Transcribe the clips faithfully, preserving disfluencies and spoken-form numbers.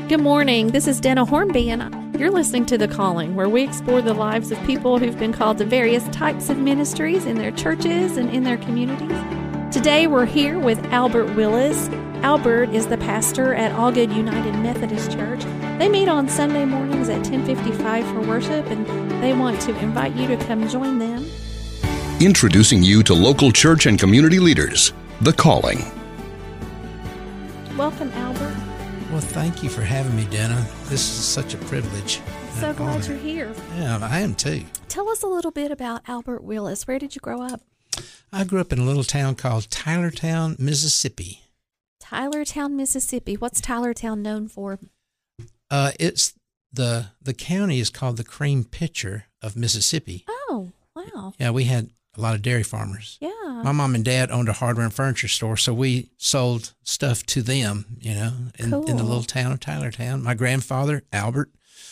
Good morning. This is Dana Hornby, and you're listening to The Calling, where we explore the lives of people who've been called to various types of ministries in their churches and in their communities. Today, we're here with Albert Willis. Albert is the pastor at All Good United Methodist Church. They meet on Sunday mornings at ten fifty-five for worship, and they want to invite you to come join them. Introducing you to local church and community leaders, The Calling. Welcome, Albert. Well, thank you for having me, Dana. This is such a privilege. So glad honor. You're here. Yeah, I am too. Tell us a little bit about Albert Willis. Where did you grow up? I grew up in a little town called Tylertown, Mississippi. Tylertown, Mississippi. What's Tylertown known for? Uh, it's the the county is called the Cream Pitcher of Mississippi. Oh, wow. Yeah, we had a lot of dairy farmers. Yeah. My mom and dad owned a hardware and furniture store, so we sold stuff to them, you know, in, cool. in the little town of Tylertown. My grandfather, Albert,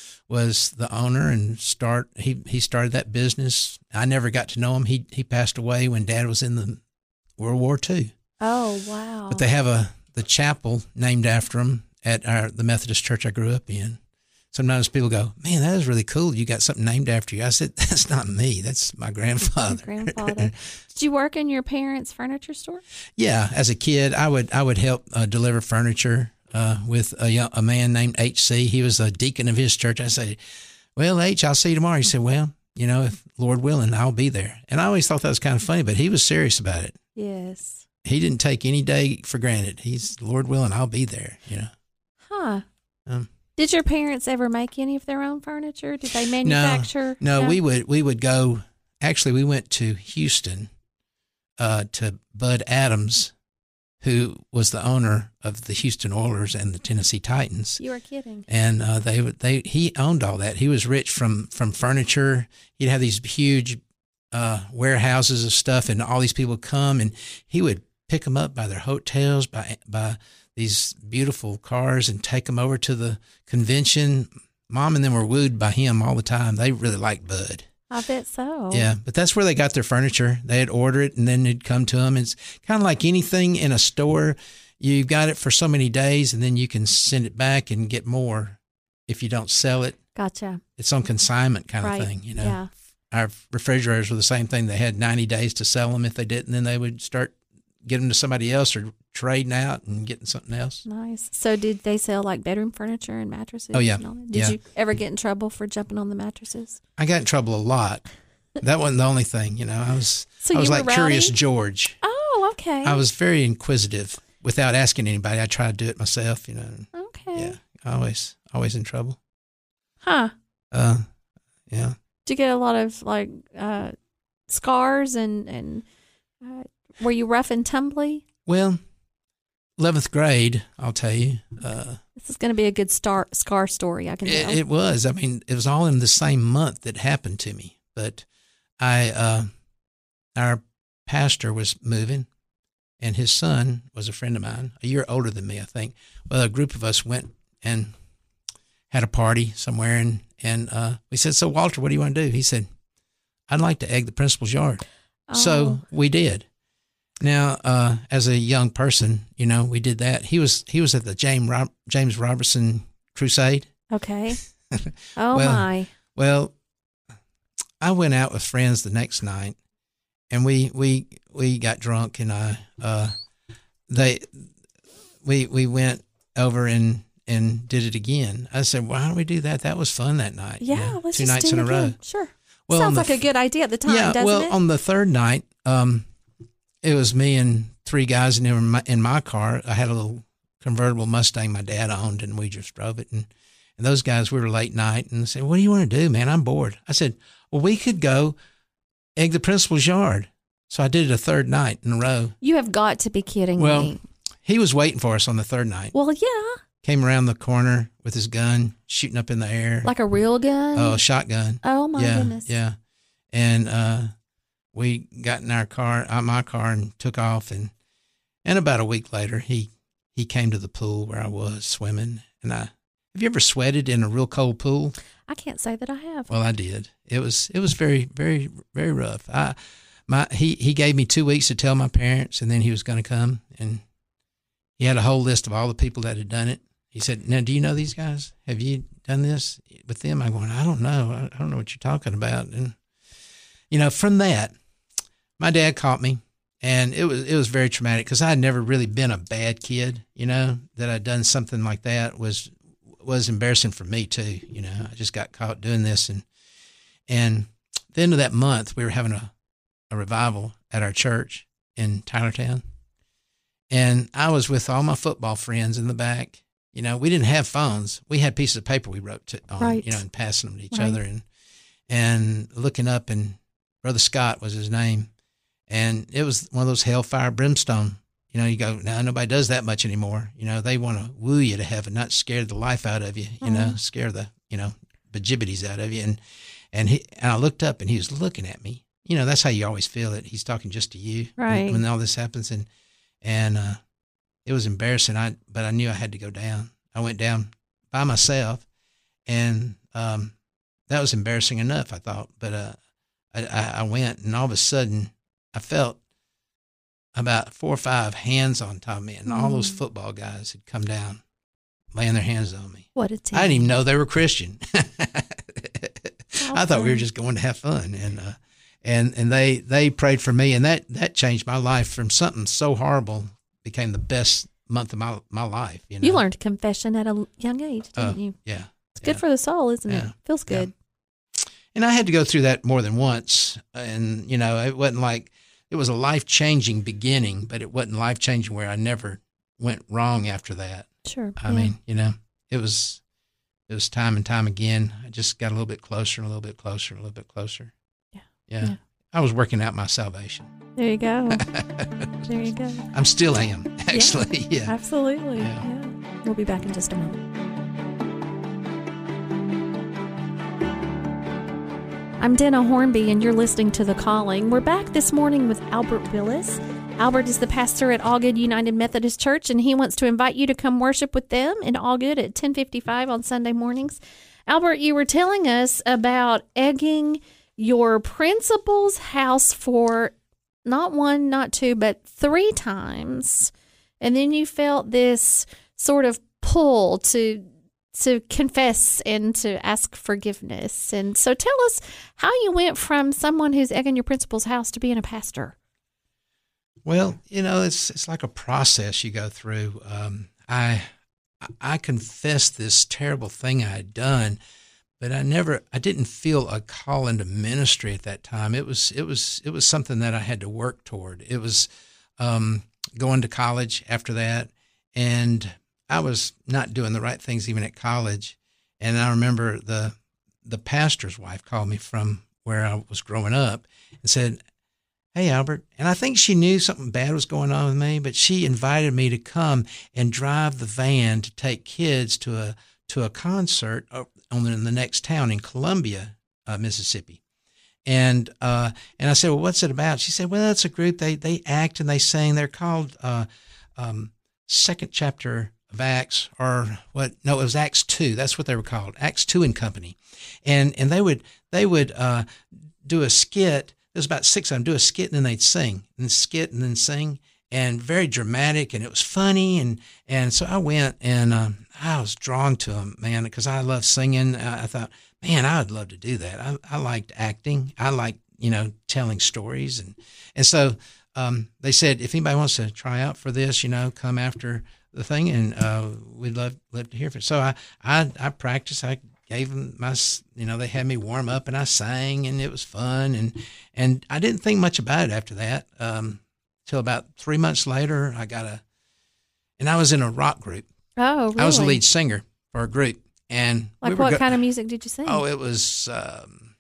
was the owner and start he, he started that business. I never got to know him. He he passed away when Dad was in the World War Two. Oh, wow. But they have a the chapel named after him at our the Methodist church I grew up in. Sometimes people go, man, that is really cool. You got something named after you. I said, that's not me. That's my grandfather. Your grandfather. Did you work in your parents' furniture store? Yeah. As a kid, I would I would help uh, deliver furniture uh, with a, young, a man named H C. He was a deacon of his church. I said, well, H, I'll see you tomorrow. He said, well, you know, if Lord willing, I'll be there. And I always thought that was kind of funny, but he was serious about it. Yes. He didn't take any day for granted. He's, Lord willing, I'll be there, you know. Huh. Um, Did your parents ever make any of their own furniture? Did they manufacture? No, no, no? we would we would go. Actually, we went to Houston uh, to Bud Adams, who was the owner of the Houston Oilers and the Tennessee Titans. You are kidding. And uh, they would they he owned all that. He was rich from from furniture. He'd have these huge uh, warehouses of stuff, and all these people would come, and he would pick them up by their hotels, by by. these beautiful cars and take them over to the convention. Mom and them were wooed by him all the time. They really liked Bud. I bet so. Yeah, but that's where they got their furniture. They'd order it and then it'd come to them. It's kind of like anything in a store. You've got it for so many days and then you can send it back and get more if you don't sell it. Gotcha. It's on consignment kind right. of thing, you know. Yeah. Our refrigerators were the same thing. They had ninety days to sell them. If they didn't, then they would start getting them to somebody else or trading out and getting something else. Nice. So did they sell like bedroom furniture and mattresses? Oh, yeah. And all that? Did yeah. you ever get in trouble for jumping on the mattresses? I got in trouble a lot. That wasn't the only thing, you know. I was so I was you like were Curious rowdy? George. Oh, okay. I was very inquisitive without asking anybody. I tried to do it myself, you know. Okay. Yeah. Always always in trouble. Huh. Uh yeah. Did you get a lot of like uh, scars and, and uh, were you rough and tumbly? Well, eleventh grade, I'll tell you. Uh, this is going to be a good star, scar story, I can it, tell. it was. I mean, it was all in the same month that happened to me. But I, uh, our pastor was moving, and his son was a friend of mine, a year older than me, I think. Well, a group of us went and had a party somewhere, and, and uh, we said, so, Walter, what do you want to do? He said, I'd like to egg the principal's yard. Oh. So we did. Now, uh, as a young person, you know, we did that. He was he was at the James Rob- James Robertson Crusade. Okay. Oh, well, my. Well, I went out with friends the next night, and we we, we got drunk, and I uh, they we we went over and, and did it again. I said, why don't we do that? That was fun that night. Yeah, you know, let's two just nights do in it a row. again. Sure. Well, Sounds the, like a good idea at the time, yeah, doesn't well, it? on the third night, um, it was me and three guys in my, in my car. I had a little convertible Mustang my dad owned, and we just drove it. And, and those guys, we were late night, and they said, what do you want to do, man? I'm bored. I said, well, we could go egg the principal's yard. So I did it a third night in a row. You have got to be kidding well, me. He was waiting for us on the third night. Well, yeah. Came around the corner with his gun, shooting up in the air. Like a real gun? Oh, a shotgun. Oh, my yeah, goodness. Yeah. And uh, we got in our car, uh, my car, and took off. And, and about a week later, he, he came to the pool where I was swimming. And I, have you ever sweated in a real cold pool? I can't say that I have. Well, I did. It was, it was very, very, very rough. I, my, he, he gave me two weeks to tell my parents, and then he was going to come. And he had a whole list of all the people that had done it. He said, now, do you know these guys? Have you done this with them? I'm going, I don't know. I don't know what you're talking about. And, you know, from that, my dad caught me, and it was it was very traumatic because I had never really been a bad kid, you know, that I'd done something like that was was embarrassing for me too. You know, I just got caught doing this. And, and at the end of that month, we were having a, a revival at our church in Tylertown. And I was with all my football friends in the back. You know, we didn't have phones. We had pieces of paper we wrote to, on, right. you know, and passing them to each right. other, and and looking up, and Brother Scott was his name, and it was one of those hellfire brimstone. You know, you go, now nobody does that much anymore. You know, they want to woo you to heaven, not scare the life out of you. You mm-hmm. know, scare the you know bejibbities out of you. And and he and I looked up, and he was looking at me. You know, that's how you always feel it. He's talking just to you, right? When, when all this happens, and and. uh It was embarrassing, I but I knew I had to go down. I went down by myself, and um, that was embarrassing enough, I thought. But uh, I, I went, and all of a sudden, I felt about four or five hands on top of me, and mm. all those football guys had come down, laying their hands on me. What a team! I didn't even know they were Christian. I thought we were just going to have fun, and uh, and and they they prayed for me, and that that changed my life from something so horrible. Became the best month of my my life. You know, you learned confession at a young age, didn't uh, you? Yeah, it's good yeah. for the soul, isn't yeah. it? Feels good. Yeah. And I had to go through that more than once, and you know, it wasn't like it was a life changing beginning, but it wasn't life changing where I never went wrong after that. Sure. I yeah. mean, you know, it was it was time and time again. I just got a little bit closer, and a little bit closer, and a little bit closer. Yeah. Yeah. yeah. I was working out my salvation. There you go. There you go. I'm still am, actually. Yeah. yeah. Absolutely. Yeah. yeah. We'll be back in just a moment. I'm Dana Hornby, and you're listening to The Calling. We're back this morning with Albert Willis. Albert is the pastor at Allgood United Methodist Church, and he wants to invite you to come worship with them in Allgood at ten fifty-five on Sunday mornings. Albert, you were telling us about egging your principal's house for not one, not two, but three times. And then you felt this sort of pull to to confess and to ask forgiveness. And so tell us how you went from someone who's egging your principal's house to being a pastor. Well, you know, it's it's like a process you go through. Um, I I confessed this terrible thing I had done, but I never, I didn't feel a call into ministry at that time. It was, it was, it was something that I had to work toward. It was um, going to college after that, and I was not doing the right things even at college. And I remember the the pastor's wife called me from where I was growing up and said, "Hey, Albert," and I think she knew something bad was going on with me, but she invited me to come and drive the van to take kids to a to a concert on in the next town in Columbia, uh, Mississippi. And uh, and I said, "Well, what's it about?" She said, "Well, it's a group. They they act and they sing. They're called uh, um, Second Chapter of Acts, or what? No, it was Acts Two. That's what they were called, Acts Two and Company. And and they would they would uh, do a skit. There's about six of them. Do a skit and then they'd sing, and skit and then sing, and very dramatic, and it was funny. And and so I went, and um, I was drawn to them, man, because I love singing. I, I thought, man, I would love to do that. I, I liked acting. I liked, you know, telling stories. And, and so um, they said, if anybody wants to try out for this, you know, come after the thing, and uh, we'd love, love to hear from it. So I, I, I practiced. I gave them my, you know, they had me warm up, and I sang, and it was fun. And, and I didn't think much about it after that. Um, till about three months later, I got a, and I was in a rock group. Oh, really? I was the lead singer for a group. And like we what go- kind of music did you sing? Oh, it was, um,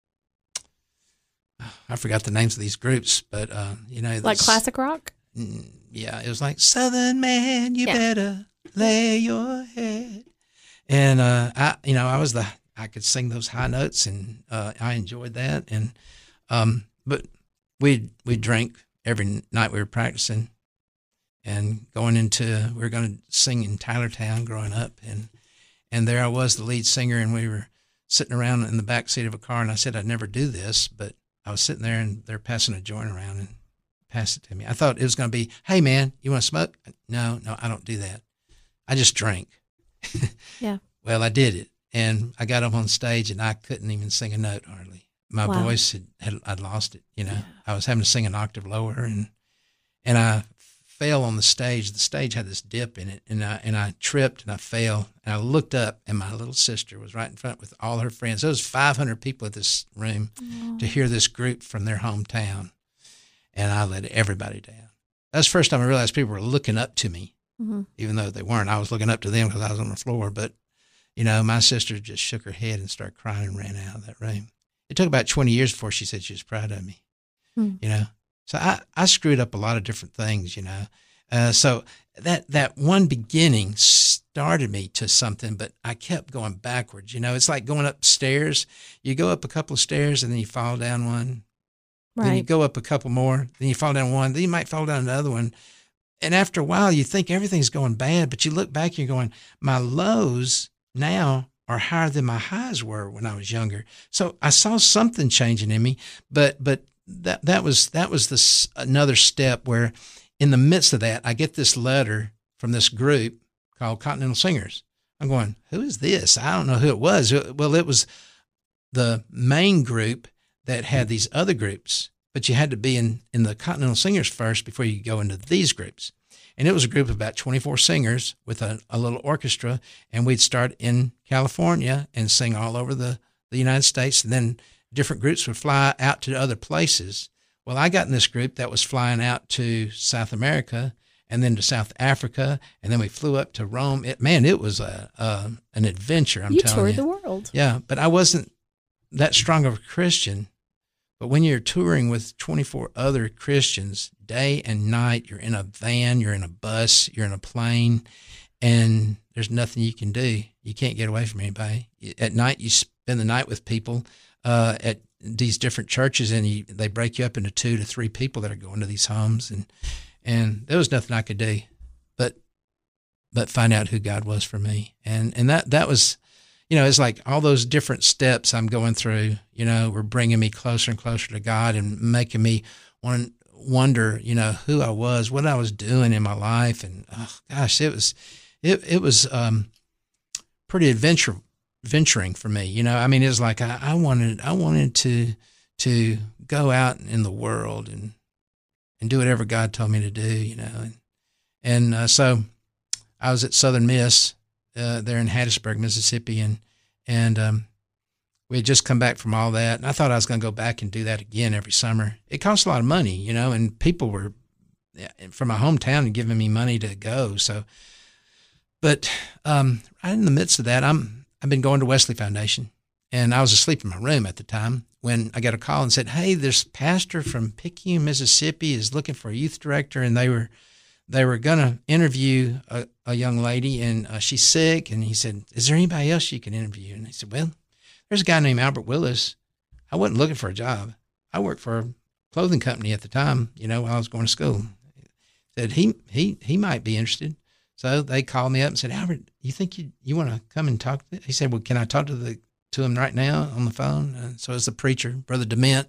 I forgot the names of these groups, but, uh, you know. Like this, classic rock? Yeah, it was like, Southern Man, you yeah. better lay your head. And, uh, I, you know, I was the, I could sing those high notes, and uh, I enjoyed that. And, um, but we we drank every night we were practicing, and going into, we were going to sing in Tylertown growing up. And, and there I was, the lead singer, and we were sitting around in the back seat of a car, and I said I'd never do this, but I was sitting there, and they're passing a joint around and passed it to me. I thought it was going to be, hey, man, you want to smoke? No, no, I don't do that. I just drink. Yeah. Well, I did it, and I got up on stage, and I couldn't even sing a note hardly. My Wow. voice had, had I'd lost it. You know, Yeah. I was having to sing an octave lower, and and I fell on the stage. The stage had this dip in it, and I and I tripped and I fell, and I looked up, and my little sister was right in front with all her friends. There was five hundred people at this room Oh. to hear this group from their hometown, and I let everybody down. That's the first time I realized people were looking up to me, Mm-hmm. even though they weren't. I was looking up to them because I was on the floor. But, you know, my sister just shook her head and started crying and ran out of that room. It took about twenty years before she said she was proud of me, Hmm. you know. So I, I screwed up a lot of different things, you know. Uh, so that that one beginning started me to something, but I kept going backwards. You know, it's like going upstairs. You go up a couple of stairs and then you fall down one. Right. Then you go up a couple more. Then you fall down one. Then you might fall down another one. And after a while, you think everything's going bad, but you look back and you're going, my lows now are higher than my highs were when I was younger. So I saw something changing in me, but but that that was that was this another step where, in the midst of that, I get this letter from this group called Continental Singers. I'm going, who is this? I don't know who it was. Well, it was the main group that had these other groups, but you had to be in, in the Continental Singers first before you could go into these groups. And it was a group of about twenty-four singers with a, a little orchestra, and we'd start in California and sing all over the, the United States, and then different groups would fly out to other places. Well, I got in this group that was flying out to South America and then to South Africa, and then we flew up to Rome. It, man, it was a, a an adventure, I'm you telling toured you. the world. Yeah, but I wasn't that strong of a Christian. But when you're touring with twenty-four other Christians day and night, you're in a van, you're in a bus, you're in a plane, and there's nothing you can do. You can't get away from anybody. At night, you spend the night with people uh, at these different churches, and you, they break you up into two to three people that are going to these homes, and and there was nothing I could do but but find out who God was for me. And and that that was, you know, it's like all those different steps I'm going through, you know, were bringing me closer and closer to God and making me want wonder, you know, who I was, what I was doing in my life. And oh, gosh, it was, it, it was um, pretty adventure, venturing for me. You know, I mean, it was like, I, I wanted, I wanted to, to go out in the world and, and do whatever God told me to do, you know. And, and uh, so I was at Southern Miss, Uh, there in Hattiesburg, Mississippi, and and um, we had just come back from all that, and I thought I was going to go back and do that again every summer. It cost a lot of money, you know, and people were from my hometown giving me money to go. So, but um, right in the midst of that, I'm I've been going to Wesley Foundation, and I was asleep in my room at the time when I got a call and said, "Hey, this pastor from Picayune, Mississippi, is looking for a youth director," and they were. They were going to interview a, a young lady, and uh, she's sick. And he said, "Is there anybody else you can interview?" And I said, "Well, there's a guy named Albert Willis. I wasn't looking for a job. I worked for a clothing company at the time, you know, while I was going to school." He said he he he might be interested. So they called me up and said, "Albert, you think you you want to come and talk to him?" He said, "Well, can I talk to the to him right now on the phone?" Uh, so it's the preacher, Brother Dement.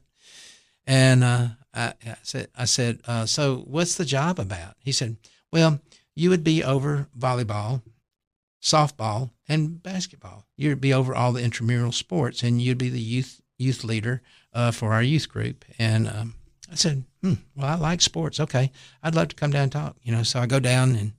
And uh, I, I said, I said, uh, "So what's the job about?" He said, "Well, you would be over volleyball, softball, and basketball. You'd be over all the intramural sports, and you'd be the youth youth leader uh, for our youth group." And um, I said, hmm, "Well, I like sports. Okay, I'd love to come down and talk." You know, so I go down, and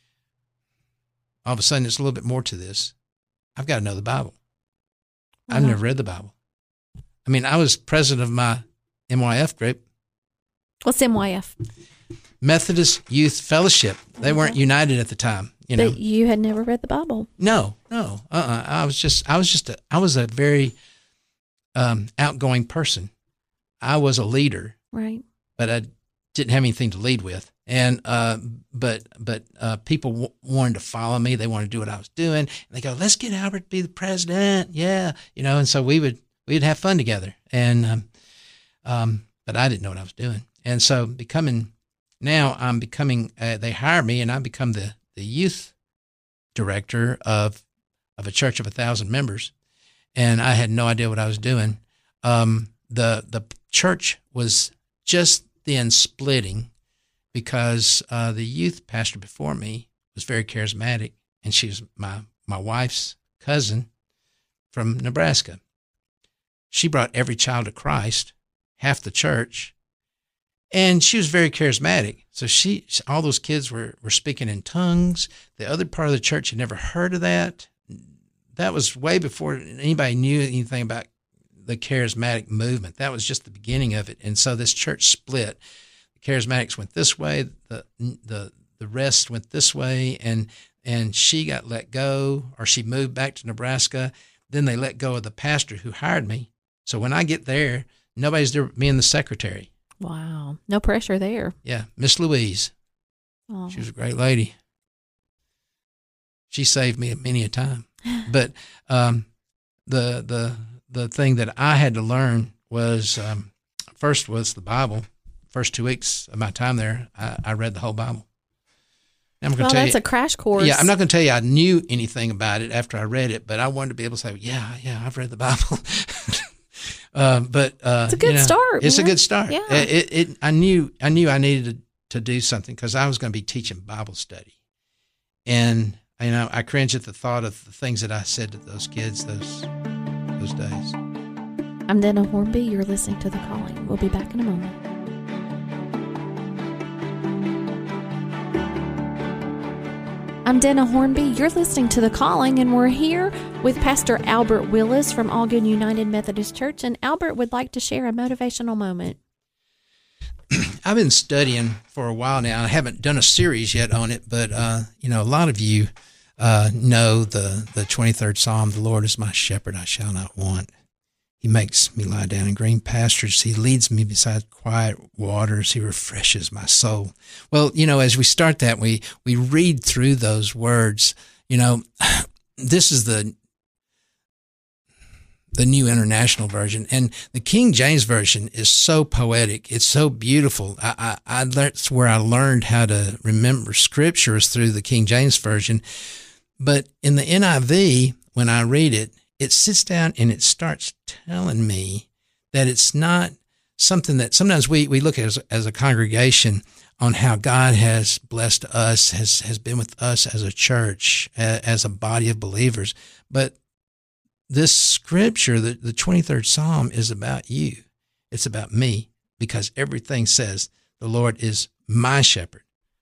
all of a sudden, it's a little bit more to this. I've got to know the Bible. I've Uh-huh. never read the Bible. I mean, I was president of my M Y F group, What's M Y F? Methodist Youth Fellowship. They weren't Okay. united at the time, you know. But you had never read the Bible. No, no. Uh-uh. I was just, I was just, a, I was a very um, outgoing person. I was a leader, Right. but I didn't have anything to lead with. And, uh, but, but uh, people w- wanted to follow me. They wanted to do what I was doing. And they go, "Let's get Albert to be the president." Yeah. You know, and so we would, we'd have fun together. And, um, um, but I didn't know what I was doing. And so becoming, now I'm becoming, uh, they hire me and I become the, the youth director of, of a church of a thousand members. And I had no idea what I was doing. Um, the, the church was just then splitting because, uh, the youth pastor before me was very charismatic, and she was my, my wife's cousin from Nebraska. She brought every child to Christ, half the church, and she was very charismatic. So she, all those kids were, were speaking in tongues. The other part of the church had never heard of that. That was way before anybody knew anything about the charismatic movement. That was just the beginning of it. And so this church split. The charismatics went this way, the the the rest went this way, and and she got let go, or she moved back to Nebraska. Then they let go of the pastor who hired me. So when I get there, nobody's there but me and the secretary. Wow. No pressure there. Yeah, Miss Louise. Oh. She was a great lady. She saved me many a time. But um, the the the thing that I had to learn was, um, first was the Bible. First two weeks of my time there, I, I read the whole Bible. I'm gonna well, tell that's you, a crash course. Yeah, I'm not going to tell you I knew anything about it after I read it, but I wanted to be able to say, yeah, yeah, I've read the Bible. um, but uh, it's a good you know, start. It's man. a good start. Yeah. It, it, it, I knew I knew I needed to, to do something because I was going to be teaching Bible study. And you know, I cringe at the thought of the things that I said to those kids those those days. I'm Dana Hornby. You're listening to The Calling. We'll be back in a moment. I'm Dana Hornby. You're listening to The Calling, and we're here with Pastor Albert Willis from Algon United Methodist Church. And Albert would like to share a motivational moment. I've been studying for a while now. I haven't done a series yet on it, but uh, you know, a lot of you uh, know the the twenty-third Psalm. The Lord is my shepherd; I shall not want. He makes me lie down in green pastures. He leads me beside quiet waters. He refreshes my soul. Well, you know, as we start that, we we read through those words. You know, this is the the New International Version, and the King James Version is so poetic. It's so beautiful. I, I, I that's where I learned how to remember scriptures, through the King James Version. But in the N I V, when I read it, it sits down and it starts telling me that it's not something that sometimes we, we look at as, as a congregation on how God has blessed us, has, has been with us as a church, as a body of believers. But this scripture, the, the twenty-third Psalm, is about you. It's about me, because everything says the Lord is my shepherd.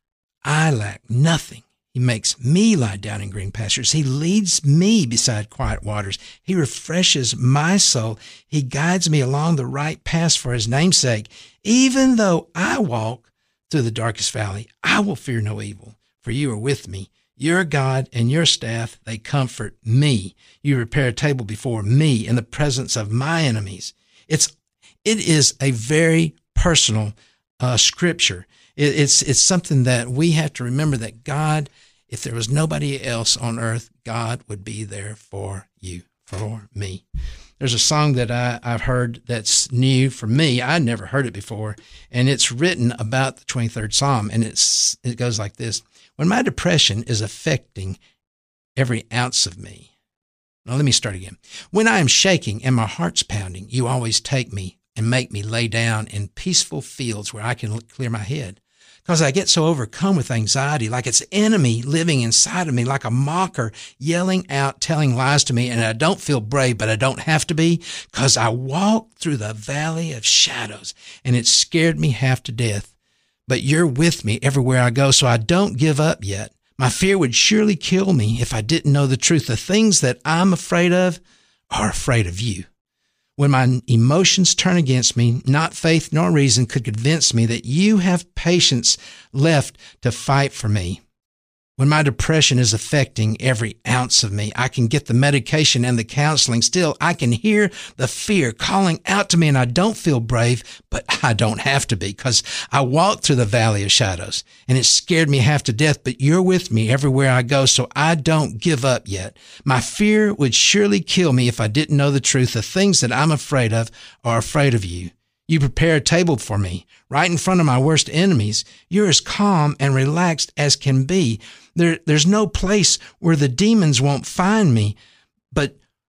I lack nothing. He makes me lie down in green pastures. He leads me beside quiet waters. He refreshes my soul. He guides me along the right paths for his name's sake. Even though I walk through the darkest valley, I will fear no evil, for you are with me. Your God and your staff, they comfort me. You prepare a table before me in the presence of my enemies. It's, it is a very personal uh, scripture. It, it's, it's something that we have to remember, that God, if there was nobody else on earth, God would be there for you, for me. There's a song that I, I've heard that's new for me. I'd never heard it before, and it's written about the twenty-third Psalm, and it's it goes like this. When my depression is affecting every ounce of me. Now, let me start again. When I am shaking and my heart's pounding, you always take me and make me lay down in peaceful fields where I can clear my head. Because I get so overcome with anxiety, like it's enemy living inside of me, like a mocker yelling out, telling lies to me, and I don't feel brave, but I don't have to be, because I walk through the valley of shadows, and it scared me half to death. But you're with me everywhere I go, so I don't give up yet. My fear would surely kill me if I didn't know the truth. The things that I'm afraid of are afraid of you. When my emotions turn against me, not faith nor reason could convince me that you have patience left to fight for me. When my depression is affecting every ounce of me, I can get the medication and the counseling. Still, I can hear the fear calling out to me, and I don't feel brave, but I don't have to be, because I walk through the valley of shadows, and it scared me half to death, but you're with me everywhere I go, so I don't give up yet. My fear would surely kill me if I didn't know the truth. The things that I'm afraid of are afraid of you. You prepare a table for me right in front of my worst enemies. You're as calm and relaxed as can be. There, there's no place where the demons won't find me, but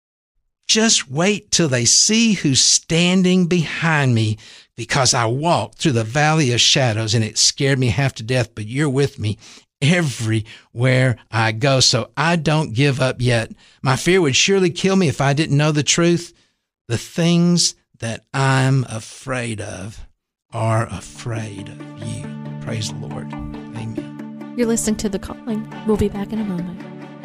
just wait till they see who's standing behind me, because I walk through the valley of shadows and it scared me half to death, but you're with me everywhere I go. So I don't give up yet. My fear would surely kill me if I didn't know the truth. The things that I'm afraid of are afraid of you. Praise the Lord. Amen. You're listening to The Calling. We'll be back in a moment.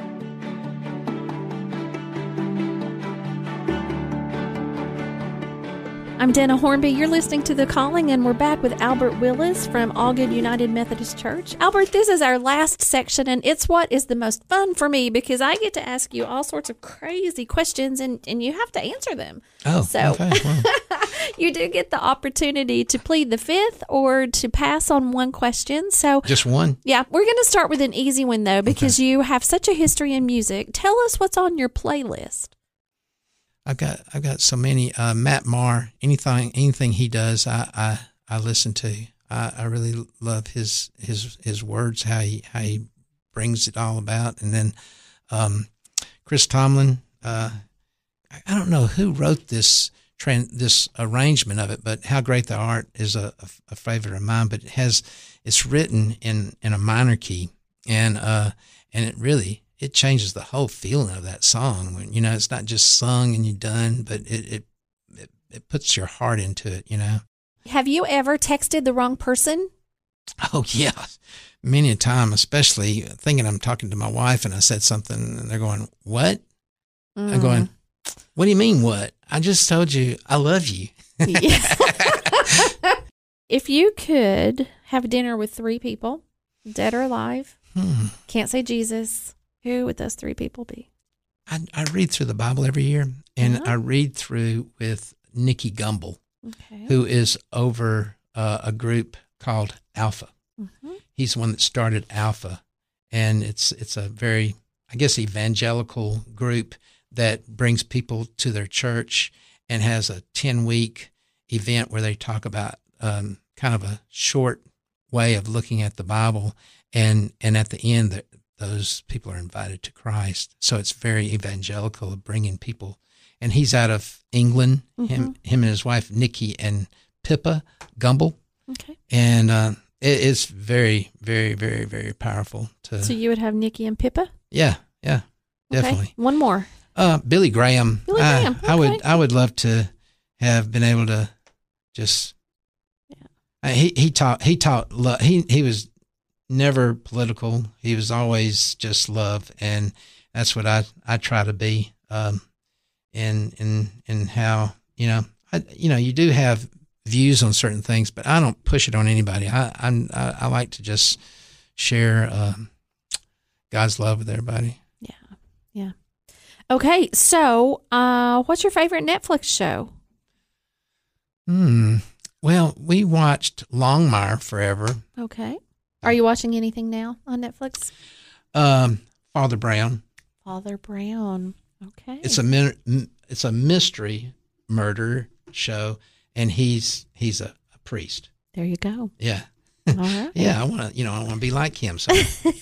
I'm Dana Hornby. You're listening to The Calling, and we're back with Albert Willis from All Good United Methodist Church. Albert, this is our last section, and it's what is the most fun for me because I get to ask you all sorts of crazy questions, and, and you have to answer them. Oh, so okay. Well. You do get the opportunity to plead the fifth or to pass on one question. So just one? Yeah. We're going to start with an easy one, though, because okay. you have such a history in music. Tell us what's on your playlist. I've got I've got so many. Uh, Matt Maher, anything anything he does, I I, I listen to. I, I really love his his his words, how he how he brings it all about. And then um, Chris Tomlin. Uh, I, I don't know who wrote this trend, this arrangement of it, but How Great Thou Art is a, a, a favorite of mine. But it has it's written in, in a minor key, and uh, and it really. It changes the whole feeling of that song. When, you know, it's not just sung and you're done, but it, it it it puts your heart into it, you know. Have you ever texted the wrong person? Oh, yeah. Many a time, especially thinking I'm talking to my wife and I said something and they're going, what? Mm. I'm going, what do you mean what? I just told you I love you. Yeah. If you could have dinner with three people, dead or alive, hmm. can't say Jesus, who would those three people be? I, I read through the Bible every year, and uh-huh. I read through with Nikki Gumbel, okay. who is over uh, a group called Alpha. Mm-hmm. He's the one that started Alpha, and it's it's a very, I guess, evangelical group that brings people to their church and has a ten-week event where they talk about um, kind of a short way of looking at the Bible, and, and at the end, the, those people are invited to Christ. So it's very evangelical of bringing people. And he's out of England, mm-hmm. him him and his wife, Nikki and Pippa Gumbel. Okay. And uh, it, it's very, very, very, very powerful. To, so you would have Nikki and Pippa? Yeah, yeah, definitely. Okay. One more. Uh, Billy Graham. Billy Graham. I, okay. I would I would love to have been able to just, yeah. Uh, he, he taught, he taught, love. he, he was never political. He was always just love, and that's what I, I try to be. Um, in in in how you know, I, you know, you do have views on certain things, but I don't push it on anybody. I I'm, I, I like to just share um, God's love with everybody. Yeah, yeah. Okay, so uh, what's your favorite Netflix show? Hmm. Well, we watched Longmire forever. Okay. Are you watching anything now on Netflix? Um, Father Brown. Father Brown. Okay. It's a it's a mystery murder show, and he's he's a, a priest. There you go. Yeah. All right. Yeah, I want to you know I want to be like him. So.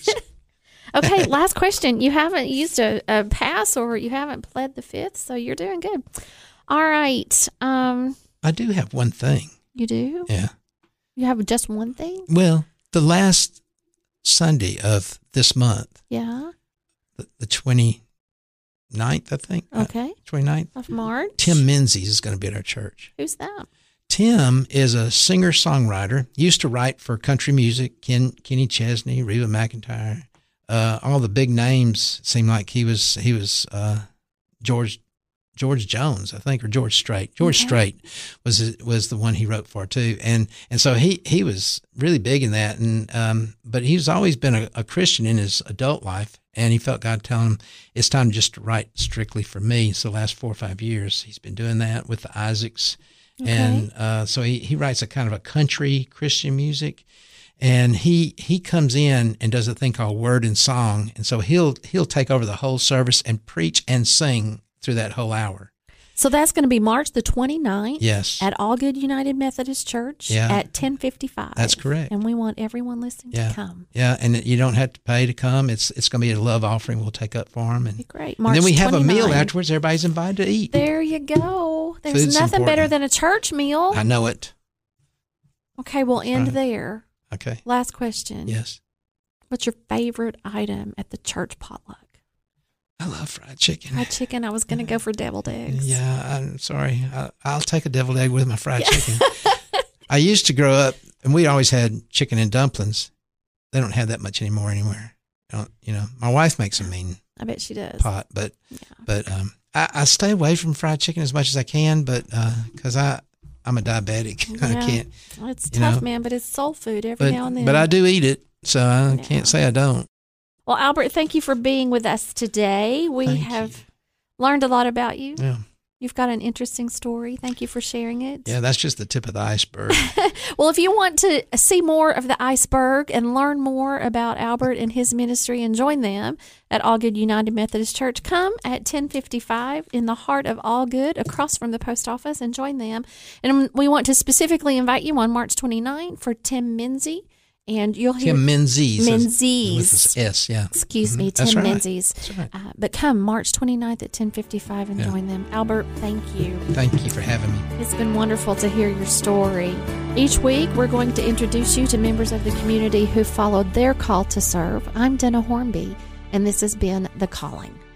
Okay. Last question. You haven't used a, a pass, or you haven't pled the fifth, so you're doing good. All right. Um. I do have one thing. You do? Yeah. You have just one thing? Well. The last Sunday of this month, yeah, the, the twenty-ninth, I think. Okay. twenty-ninth. Of March. Tim Menzies is going to be at our church. Who's that? Tim is a singer-songwriter, used to write for country music, Ken, Kenny Chesney, Reba McEntire, uh, all the big names. Seemed like he was, he was uh, George George Jones, I think, or George Strait. George okay. Strait was was the one he wrote for too, and and so he he was really big in that. And um, but he's always been a, a Christian in his adult life, and he felt God telling him it's time just to write strictly for me. So the last four or five years, he's been doing that with the Isaacs, okay. and uh, so he he writes a kind of a country Christian music. And he he comes in and does a thing called Word and Song, and so he'll he'll take over the whole service and preach and sing through that whole hour. So that's going to be March the twenty-ninth. Yes. At All Good United Methodist Church. Yeah. At ten fifty-five. That's correct. And we want everyone listening yeah. to come. Yeah, and you don't have to pay to come. It's it's going to be a love offering we'll take up for them. And, great. and March then we have twenty-ninth. a meal afterwards. Everybody's invited to eat. There you go. There's Food's nothing important. better than a church meal. I know it. Okay, we'll end right. there. Okay. Last question. Yes. What's your favorite item at the church potluck? I love fried chicken. Fried chicken. I was going to go for deviled eggs. Yeah, I'm sorry. I, I'll take a deviled egg with my fried yeah. chicken. I used to grow up, and we always had chicken and dumplings. They don't have that much anymore anywhere. I don't, you know, my wife makes a mean I bet she does. pot, but yeah. but um, I, I stay away from fried chicken as much as I can, but because uh, I I'm a diabetic, yeah. I can't. It's tough, know. man, but it's soul food every but, now and then. But I do eat it, so I yeah. can't say I don't. Well, Albert, thank you for being with us today. We thank have you. learned a lot about you. Yeah. You've got an interesting story. Thank you for sharing it. Yeah, that's just the tip of the iceberg. Well, if you want to see more of the iceberg and learn more about Albert and his ministry and join them at Allgood United Methodist Church, come at ten fifty-five in the heart of Allgood across from the post office and join them. And we want to specifically invite you on March twenty-ninth for Tim Menzies. And you'll hear Tim Menzies. Menzies. With an S, yeah. Excuse mm-hmm. me, Tim That's right. Menzies. That's right. Uh, but come March twenty-ninth at ten fifty-five and yeah. join them. Albert, thank you. Thank you for having me. It's been wonderful to hear your story. Each week, we're going to introduce you to members of the community who followed their call to serve. I'm Dana Hornby, and this has been The Calling.